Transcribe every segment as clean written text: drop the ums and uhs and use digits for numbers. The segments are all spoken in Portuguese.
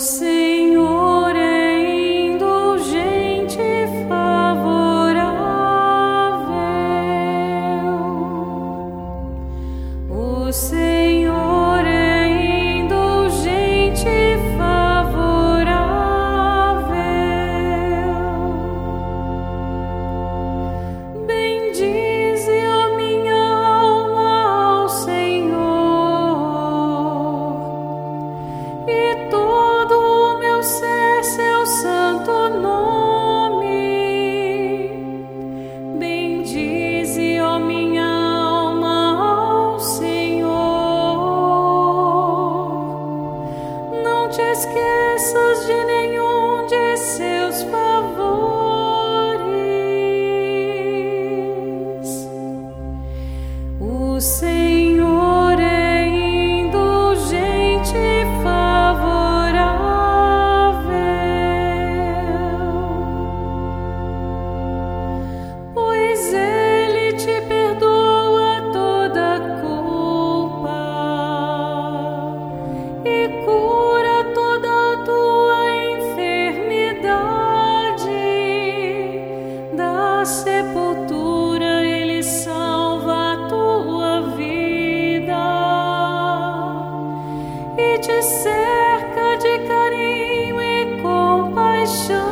Senhor é indulgente e favorável. O Senhor é indulgente e favorável. Bendize a minha alma ao Senhor e todo o meu ser seu santo nome. Bendize, ó minha alma, ao Senhor. Não te esqueças de nenhum de seus favores. O Senhor é indulgente e favorável, pois Ele te perdoa toda culpa e cura toda a tua enfermidade. Da sepultura Ele salva a tua vida e te cerca de carinho e compaixão.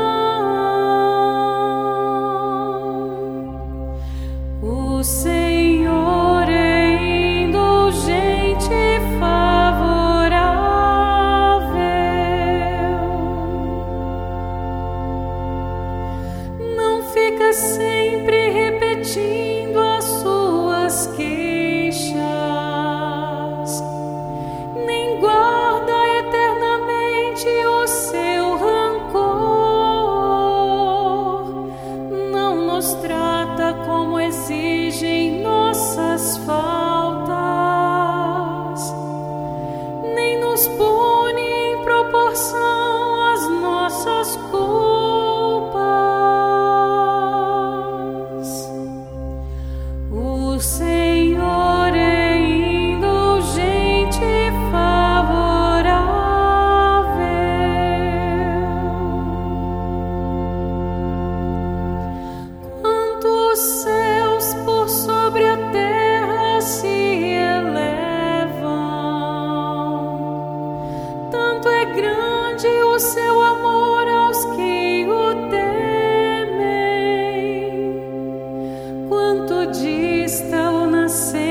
O Senhor é indulgente e favorável. Não fica sempre repetindo as suas queixas, nem guarda eternamente o seu rancor. Não nos trata como exigem nossas faltas, nem nos pune em proporção às nossas culpas. O Senhor é indulgente e favorável. Quanto os céus por sobre a terra se elevam, tanto é grande o seu amor aos que o temem. Quanto dista o nascer